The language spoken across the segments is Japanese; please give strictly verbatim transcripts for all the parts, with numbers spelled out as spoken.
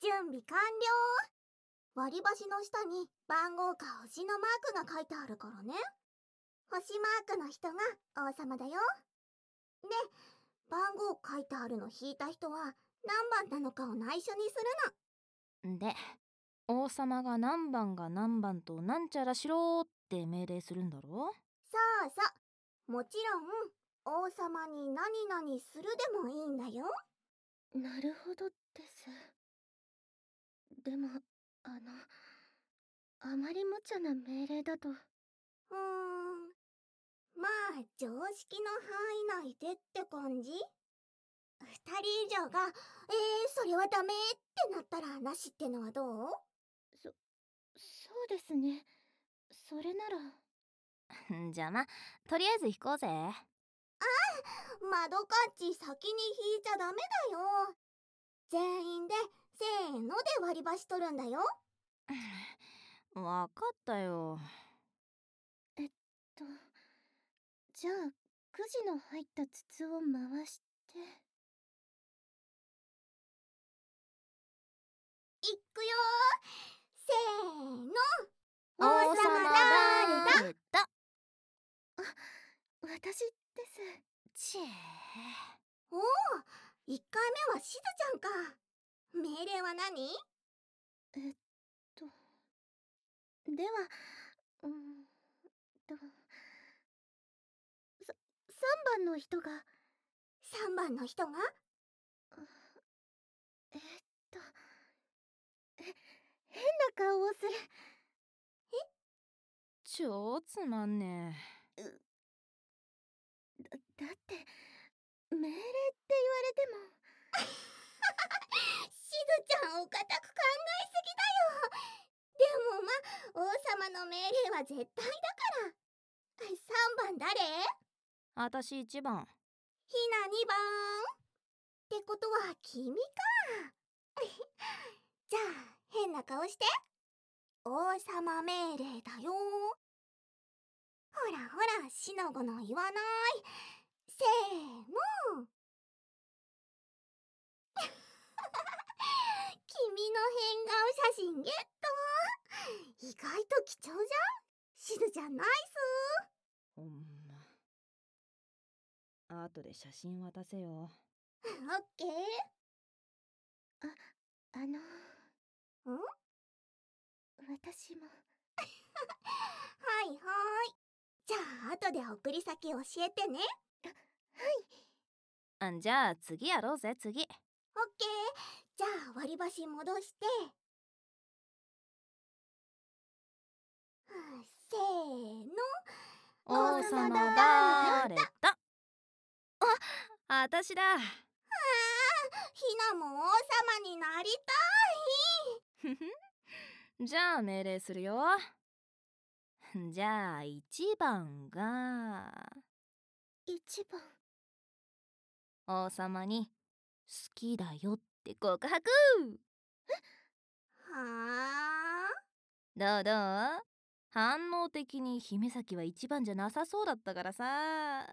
準備完了。割り箸の下に番号か星のマークが書いてあるからね。星マークの人が王様だよ。で、番号書いてあるの引いた人は何番なのかを内緒にするの。で、王様が何番が何番となんちゃらしろって命令するんだろ。 そうそう。もちろん王様に何々するでもいいんだよ。 なるほどです。でも、あの、あまり無茶な命令だと。うーん、 まあ常識の範囲内でって感じ。二人以上が「えー、それはダメ」ってなったらなしってのはどう？ そ、そうですね。それなら。 じゃあま、とりあえず引こうぜ。ああ、マドカッチ先に引いちゃダメだよ。全員でせーので割り箸取るんだよ。 わかったよ。 えっとじゃあくじの入った筒を回して。 いくよー。せーの。 王様誰だ。 あ、私です。 ちぇー。 おお、いっかいめはしずちゃんか。命令は何？ えっとではうーんとささんばんの人が。 さんばんの人が？ えっとえ変な顔をする。 え？ 超つまんねえ。 だ, だって命令って言われてもしずちゃんお堅く考えすぎだよ。でもま、王様の命令は絶対だから。さんばん誰？ あたしいちばん。 ひなにばんってことは君か。じゃあ変な顔して。王様命令だよ。ほらほら、しのごの言わない。せーの。君の変顔写真ゲット。意外と貴重じゃん。しずちゃんナイス。 ほんま。後で写真渡せよ。 オッケー。 あ、あのん？ 私もはいはい。じゃあ後で送り先教えてね。 あ、はい。 あんじゃあ次やろうぜ次。オッケー。じゃあ割り箸戻して。せーの。 王様だーれだ。あ、あたしだ。あー、 ひなも王様になりたい。 ふふ。じゃあ命令するよ。じゃあいちばんがいちばん。 王様に好きだよって告白。 え？はあ？ どうどう？反応的に姫崎はいちばんじゃなさそうだったからさ。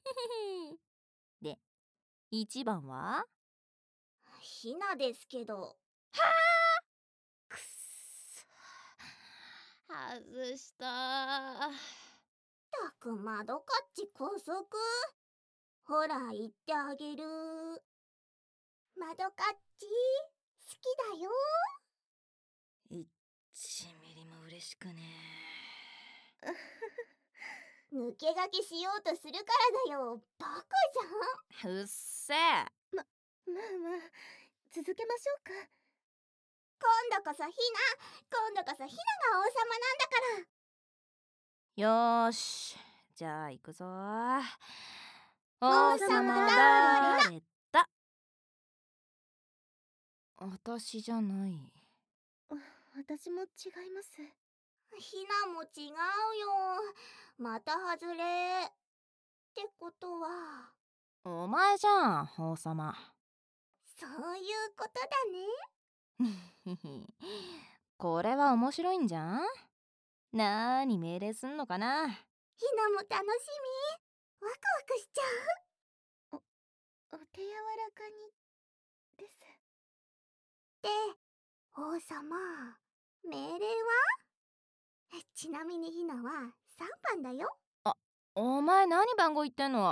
で、いちばんは？ ひなですけど。はあ！くっそ、外した。 たくまどかっちこそく。ほら言ってあげる。まどかっち好きだよ。 いちミリも嬉しくねえ。抜け駆けしようとするからだよ。バカじゃん。 うっせえ。 ま、まあまあ続けましょうか。 今度こそひな、今度こそひなが王様なんだから。よーし、じゃあ行くぞー。 王様だれだ。私じゃない。 私も違います。 ひなも違うよ。また外れ。ってことはお前じゃん、王様。 そういうことだね。これは面白いんじゃん。なーに命令すんのかな。 ひなも楽しみ。ワクワクしちゃう。お、お手柔らかにです。 で、 王様、命令は？ちなみにひなはさんばんだよ。 お前何番号言ってんの？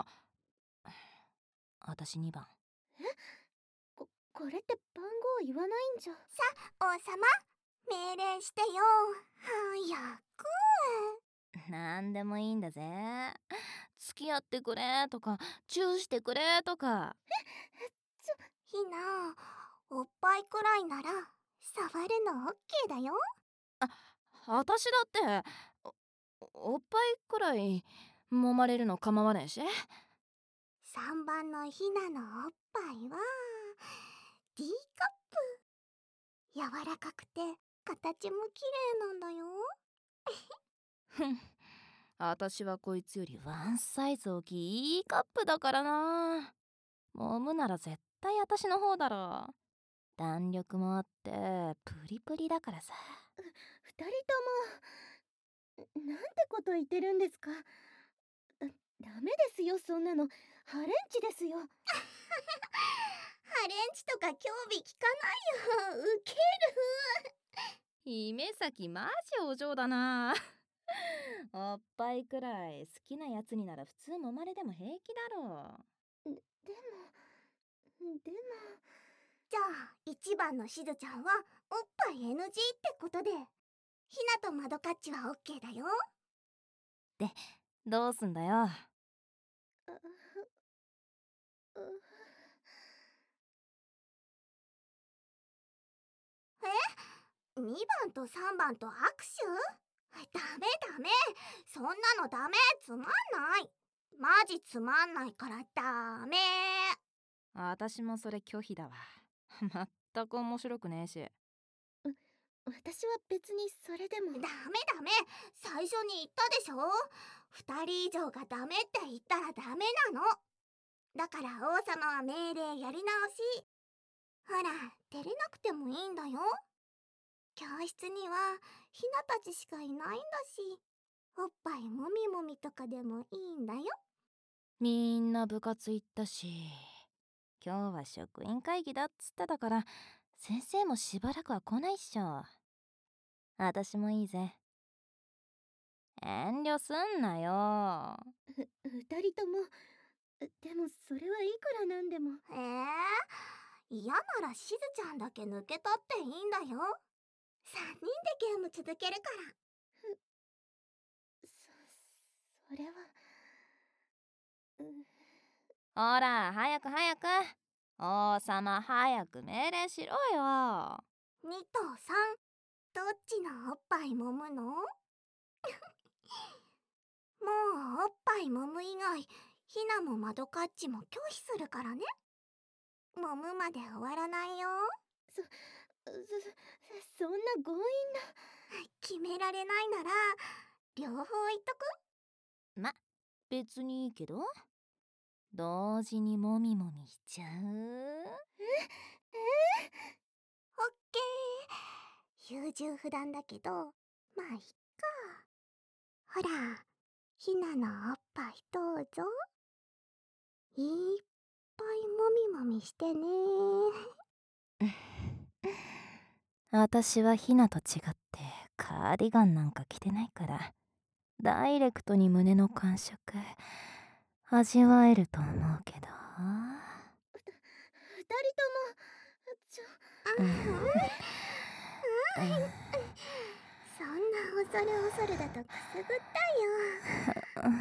私にばん。 こ、これって番号言わないんじゃ。 王様、命令してよ。早く。 なんでもいいんだぜ。付き合ってくれとかチューしてくれとか。 ひな、おっぱいくらいなら触るのオッケーだよ。 私だってお、おっぱいくらい揉まれるの構わねえし。 さんばんのひなのおっぱいは D カップ。柔らかくて形も綺麗なんだよ。 ふん、私はこいつよりワンサイズ大きい E カップだからな。揉むなら絶対私の方だろ。弾力もあってプリプリだからさ。 二人とも、なんてこと言ってるんですか。だ、ダメですよ、そんなの。ハレンチですよ。 ハレンチとか興味聞かないよ。ウケ姫崎マジお嬢だな。おっぱいくらい好きなやつになら普通揉まれでも平気だろ。 でも、でも。 じゃあいちばんのしずちゃんはおっぱい エヌジー ってことで、ひなとまどかっちはオッケーだよ。 どうすんだよ。 あうにばんとさんばんと握手？ダメダメ、そんなのダメ、つまんない。マジつまんないからダメ。 私もそれ拒否だわ。全く面白くねえし。 私は別にそれでも。 ダメダメ、最初に言ったでしょ。ふたり以上がダメって言ったらダメなの。だから王様は命令やり直し。ほら、照れなくてもいいんだよ。教室にはひなたちしかいないんだし、おっぱいもみもみとかでもいいんだよ。 みんな部活行ったし、今日は職員会議だっつってたから先生もしばらくは来ないっしょ。私もいいぜ。遠慮すんなよ。 二人とも。でもそれはいくらなんでも。 えー、嫌ならしずちゃんだけ抜けたっていいんだよ。さんにんでゲーム続けるから。 そ、それは。うほら早く早く。王様早く命令しろよ。 にとさん、どっちのおっぱい揉むの？もうおっぱい揉む以外、ひなもまどかっちも拒否するからね。揉むまで終わらないよ。 そ、そ、そんな強引な。 決められないなら両方言っとく？ ま、別にいいけど。同時にもみもみしちゃう？ オッケー。優柔不断だけど、まあいっか。ほら、ひなのおっぱいどうぞ。いっぱいもみもみしてね。 私はひなと違ってカーディガンなんか着てないから、ダイレクトに胸の感触味わえると思うけど。 二人とも。ちょ。 うんそんな恐る恐るだとくすぐったよ。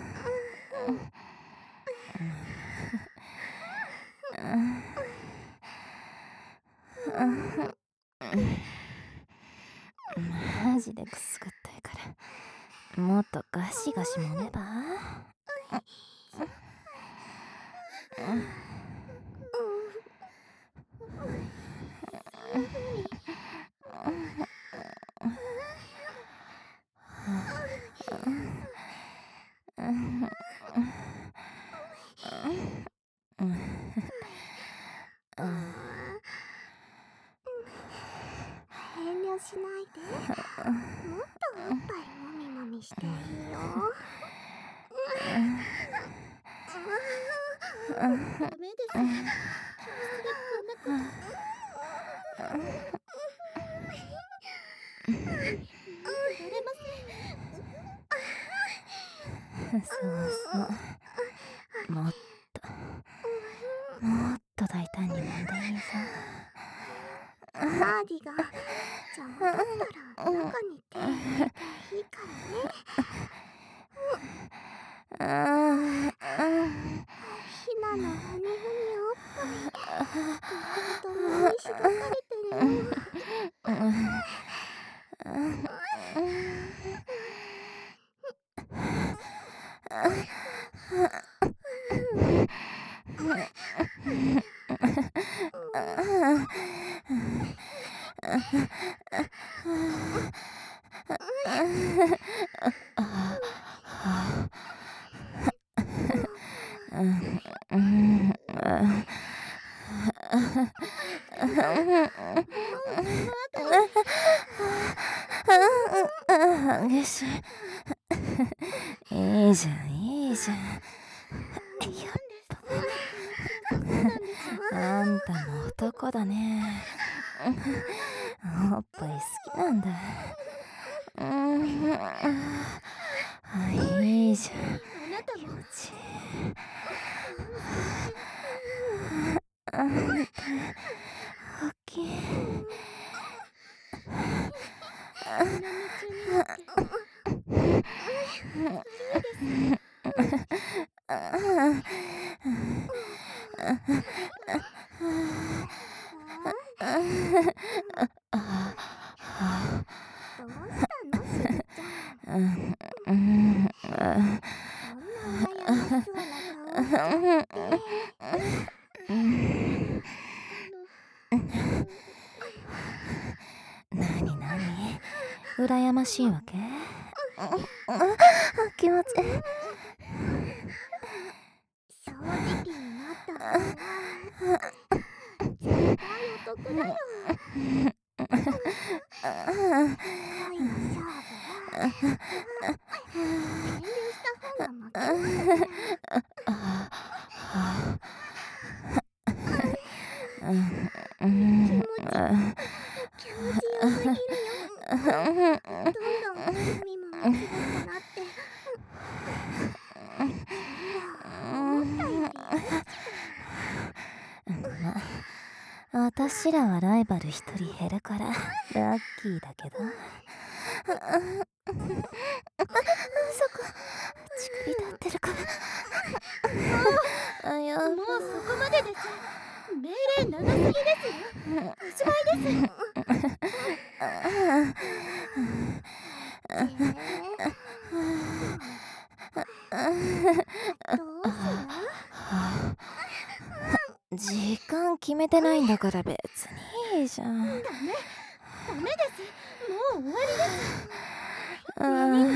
マジでくすぐったいから、もっとガシガシ揉めば。 遠慮しないで。もっとおっぱいもみもみしていいよ。 ダメです。教室でこんなこと。 そうもっともっと大胆に揉んでいいぞ。 マーディが邪魔だったら中に手入れていいからね。ひなのふみふみおっぱいともにしごかれてるよ。 激しい。いいじゃんいいじゃん。やっぱあんたも男だね。おっぱい好きなんだ。いいじゃん。気持ちいい。あんた大きい。 どうしたのしずちゃん。そんな羨ましそうな顔しちゃって。 なになに羨ましいわけ？気持ちいい。 正直になった方が絶対お得だよ。恋の勝負は遠慮した方が負けなんだから。気持ち気持ちよすぎるよ。どんどん髪も短くなって、思ったより優しま、私らはライバル一人減るからラッキーだけど。そこ乳首立ってるから。あ、やばい。 もうそこまでです。命令長すぎですよ。おしまいです。 どうする？ 時間決めてないんだから別にいいじゃん。 ダメダメです。もう終わりです。 あ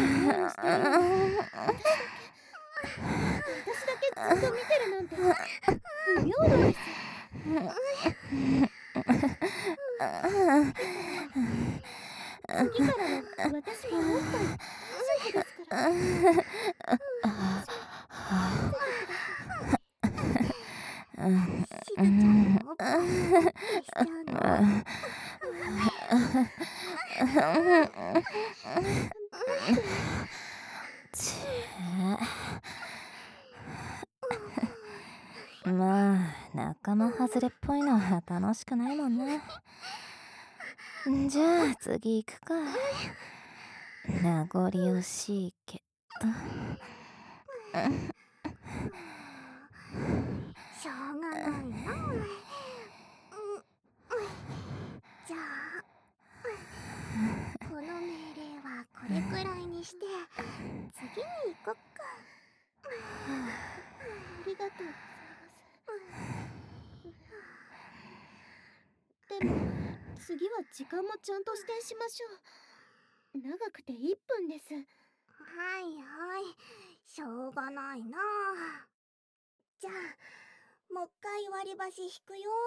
私だけずっと見てるなんて不平等です。次からは私もおっぱい大丈夫ですから。 しずちゃんのおっぱい消しちゃうの？ ちぇまあ仲間外れっぽいのは楽しくないもんね。じゃあ次行くか。名残惜しいけど。 しょうがないな。じゃあこの命令はこれくらいにして次に行こっか。 ありがとうございます。でも次は時間もちゃんと指定しましょう。長くていっぷんです。 はいはい、しょうがないな。じゃあもう一回割り箸引くよ。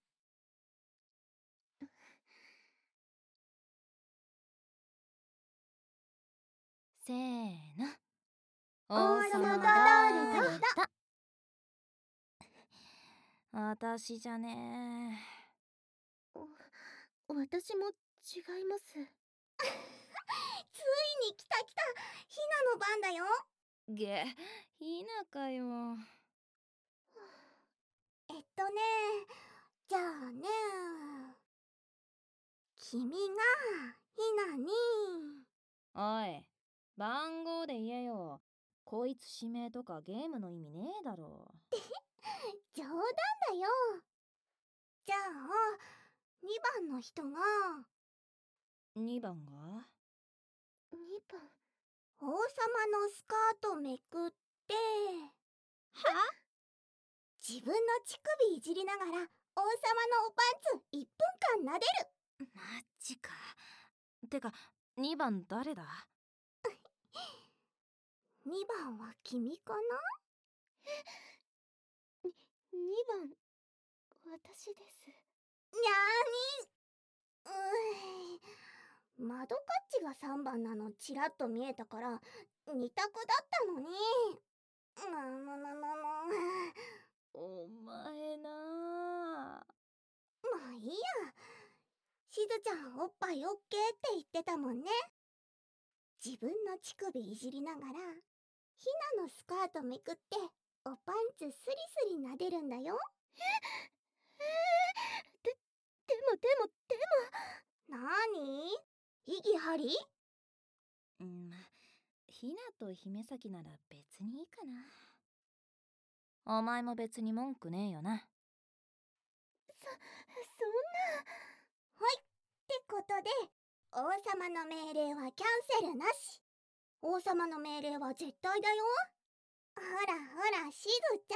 せーの。 王様が誰だ？ 私じゃね私も違います。 ついに来た来た、ひなの番だよ。 げ、ひなかよ。 えっとね、じゃあね、君がひなに。 おい、番号で言えよ。こいつ指名とかゲームの意味ねえだろ。 冗談だよ。じゃあにばんの人がにばんがにばん。 王様のスカートめくっては？ 自分の乳首いじりながら王様のおパンツいっぷんかん撫でる。 マジか。てか、にばん誰だ？ にばんは君かな？ にばん、私です。 にゃーに。うー窓カッチがさんばんなのちらっと見えたからに択だったのに。むむむむむ。 お前なあ。 まあいいや。しずちゃんおっぱいオッケーって言ってたもんね。自分の乳首いじりながらひなのスカートめくっておパンツスリスリ撫でるんだよ。 えー、で、でもでもでも。 なーに？意義あり？ うん、ひなと姫崎なら別にいいかな。お前も別に文句ねえよな。 そ、そんな。 はいってことで王様の命令はキャンセルなし。王様の命令は絶対だよ。ほらほらしずち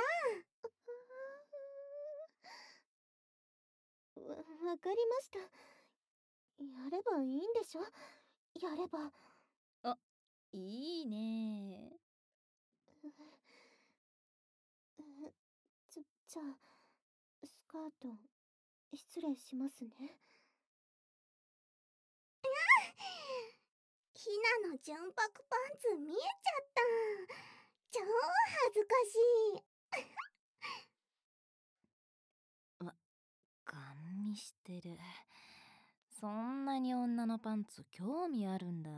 ゃん。わ、わかりました。やればいいんでしょ？やれば。 あ、いいね。 ちょ、じゃあ、スカート、失礼しますね。 ひなの純白パンツ見えちゃった。超恥ずかしい。 わ、ガン見してる。そんなに女のパンツ興味あるんだ。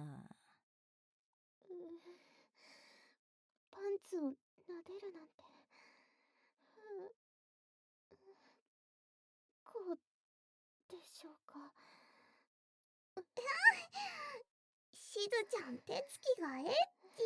パンツを撫でるなんて。こうでしょうか。 しずちゃん手つきがエッチ。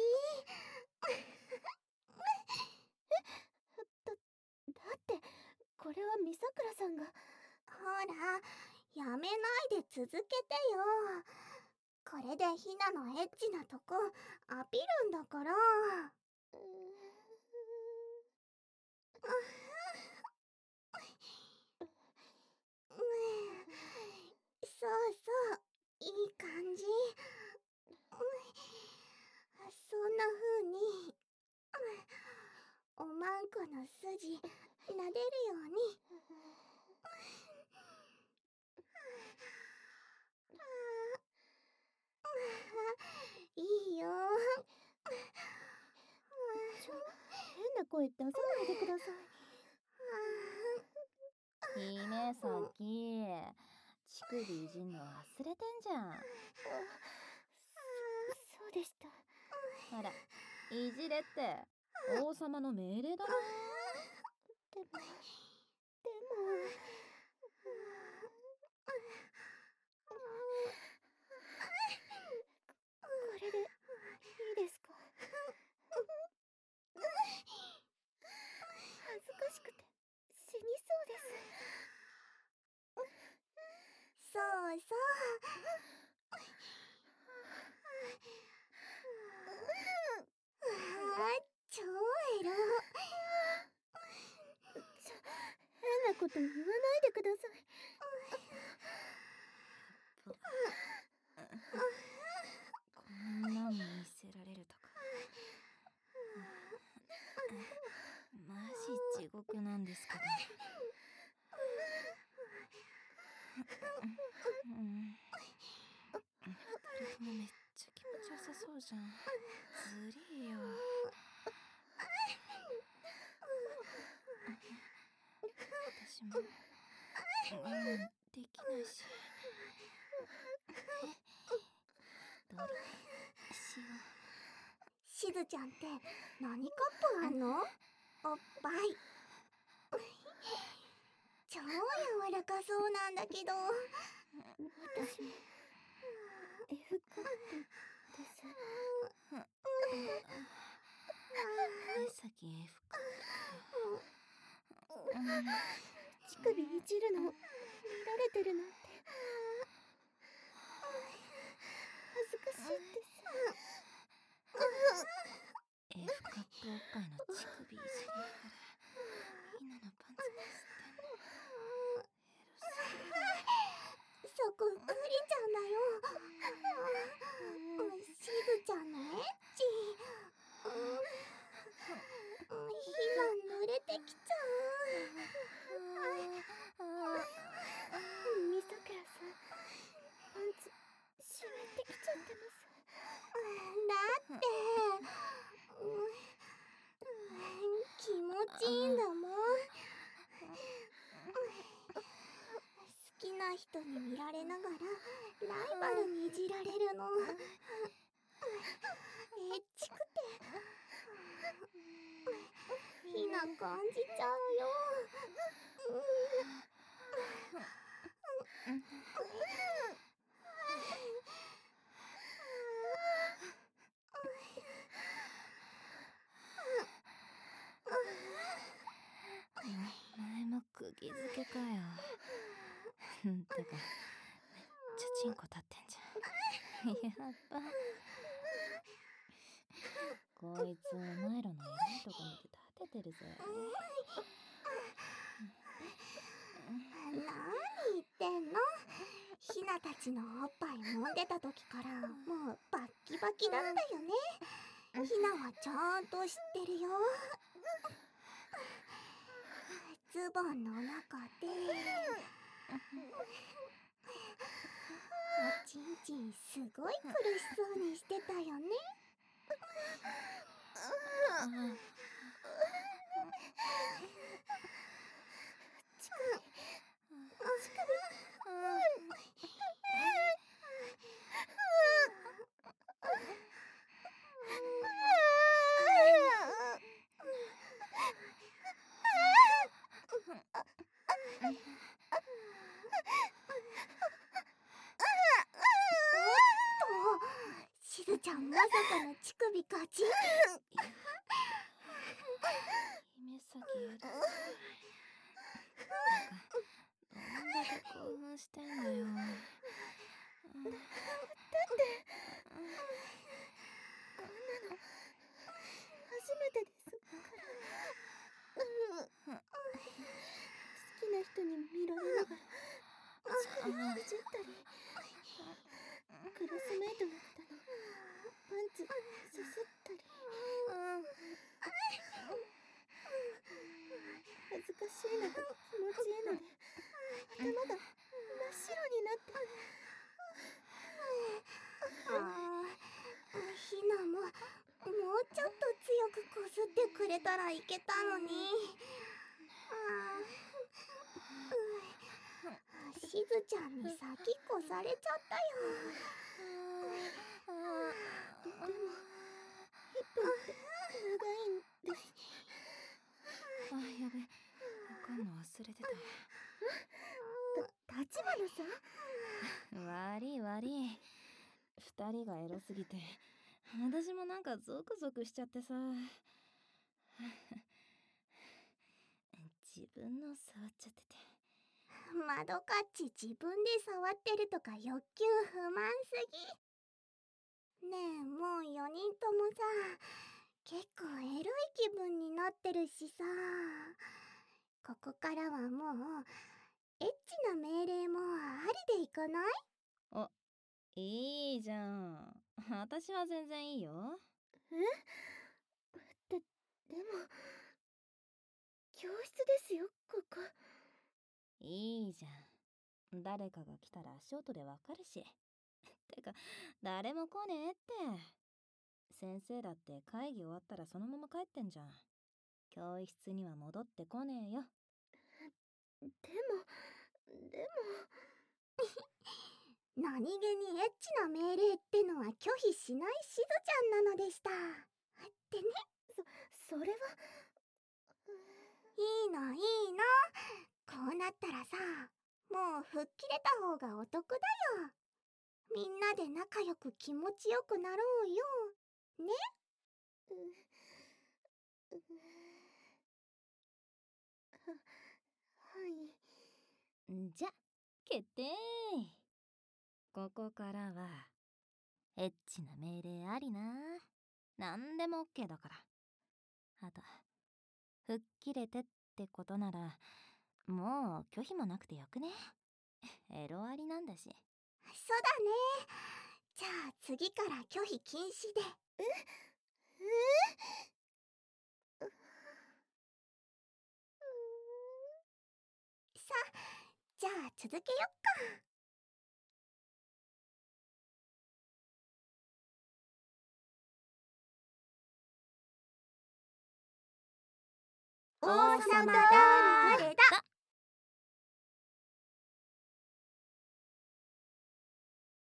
だ、だってこれはミサクラさんが。 ほらやめないで続けてよ。これでひなのエッチなとこアピるんだから。 うそうそういい感じ。そんな風におまんこの筋撫でるように。いいよ。 ちょ、変な声出さないでください。 姫崎、乳首いじんの忘れてんじゃん。 あ、そ、そうでした。 ほら、いじれって王様の命令だろ。 でも、でも。これでいいですか？恥ずかしくて死にそうです。 そうそう。あ超エロ。 ちょ、変なこと言わないでください。 こんなん見せられるとか。マジ地獄なんですけど。うん。二人ともめっちゃ気持ちよさそうじゃん。ずりーよ。私も我慢できないし。どれしよう。 ししずちゃんって何カップあんの？おっぱい超柔らかそうなんだけど。 私も F カップです。 目先 F カップか。 乳首いじるの見られてるなんて恥ずかしいです。 F カップおっぱいの乳首いじりながらひなのパンツこすってんの。エロすぎる。 そこクリちゃんだよ。しずちゃんのエッチ。ひな濡れてきちゃう。 みさくらさん、パンツ湿ってきちゃってます。 だって気持ちいいんだもん。好きな人に見られながらライバルにいじられるのエッチくてひな感じちゃうよ。 前も釘付けかよ。てかめっちゃチンコ立ってんじゃん。やっば。こいつお前らのエロいとこ見て立ててるぜ。 何言ってんの？ひなたちのおっぱい揉んでた時からもうバッキバキだったよね。ひなはちゃんと知ってるよ。ズボンの中でおちんちんすごい苦しそうにしてたよね。しずちゃんまさかの乳首ガチン。 姫先エロい。どんだけ興奮してんのよ。 だってこんなの初めてですから。好きな人に見られながら乳首いじったり、クラスメイトの方のパンツすすったり、恥ずかしいのと気持ちいいので頭が真っ白になって。 あー、ひなももうちょっと強くこすってくれたらいけたのに。あー、しずちゃんに先こされちゃったよ。 でもいっぷんって長いんです。 あ、やべ。わかんの忘れてた。 た、立花さん？ 悪い悪い。二人がエロすぎて私もなんかゾクゾクしちゃってさ。自分の触っちゃってて。 まどかっち自分で触ってるとか欲求不満すぎ。ねえ、もうよにんともさ結構エロい気分になってるしさ、ここからはもうエッチな命令もありでいかない？ お、いいじゃん。私は全然いいよ。 え？で、でも教室ですよ、ここ。 いいじゃん。誰かが来たら足音でわかるし。てか誰も来ねえって。先生だって会議終わったらそのまま帰ってんじゃん。教室には戻ってこねえよ。 でもでも何気にエッチな命令ってのは拒否しないしずちゃんなのでした。 ってね。 それは。 いいのいいの。こうなったらさ、もう吹っ切れた方がお得だよ。みんなで仲良く気持ちよくなろうよ。ね。 ううははいんじゃ決定。ここからはエッチな命令ありな。なんでも OK だから。あと吹っ切れてってことならもう拒否もなくてよくね。エロありなんだし。 そうだね。じゃあ次から拒否禁止で。 ええさあ、じゃあ続けよっか。王様だ